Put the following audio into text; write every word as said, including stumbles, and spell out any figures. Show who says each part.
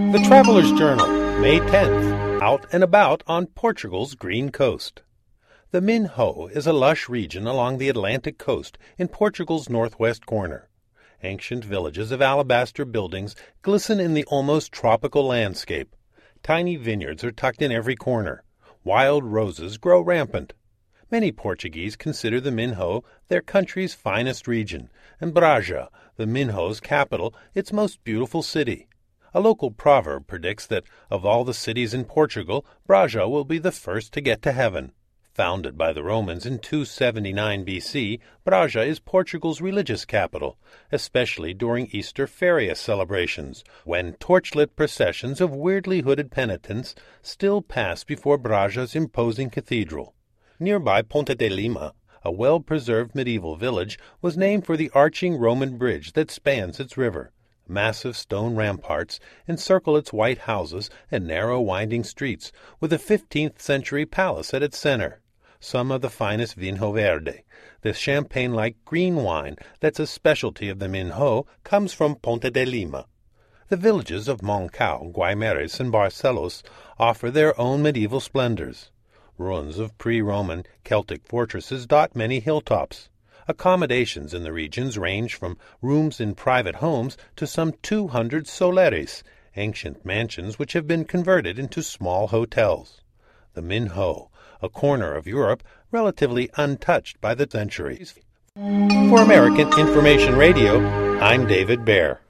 Speaker 1: The Traveler's Journal, May tenth, out and about on Portugal's green coast. The Minho is a lush region along the Atlantic coast in Portugal's northwest corner. Ancient villages of alabaster buildings glisten in the almost tropical landscape. Tiny vineyards are tucked in every corner. Wild roses grow rampant. Many Portuguese consider the Minho their country's finest region, and Braga, the Minho's capital, its most beautiful city. A local proverb predicts that of all the cities in Portugal, Braga will be the first to get to heaven. Founded by the Romans in two seventy-nine B C, Braga is Portugal's religious capital, especially during Easter ferias celebrations, when torchlit processions of weirdly hooded penitents still pass before Braga's imposing cathedral. Nearby Ponte de Lima, a well-preserved medieval village, was named for the arching Roman bridge that spans its river. Massive stone ramparts encircle its white houses and narrow winding streets, with a fifteenth century palace at its center. Some of the finest Vinho Verde, the champagne-like green wine that's a specialty of the Minho, comes from Ponte de Lima. The villages of Moncau, Guimares, and Barcelos offer their own medieval splendors. Ruins of pre-Roman Celtic fortresses dot many hilltops. Accommodations in the regions range from rooms in private homes to some two hundred soleres, ancient mansions which have been converted into small hotels. The Minho, a corner of Europe relatively untouched by the centuries. For American Information Radio, I'm David Baer.